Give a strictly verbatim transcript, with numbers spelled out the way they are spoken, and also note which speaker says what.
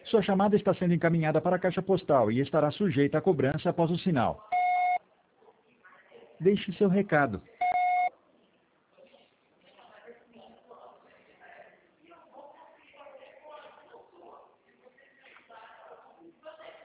Speaker 1: Sua chamada está sendo encaminhada para a caixa postal e estará sujeita a cobrança após o sinal. Deixe seu recado.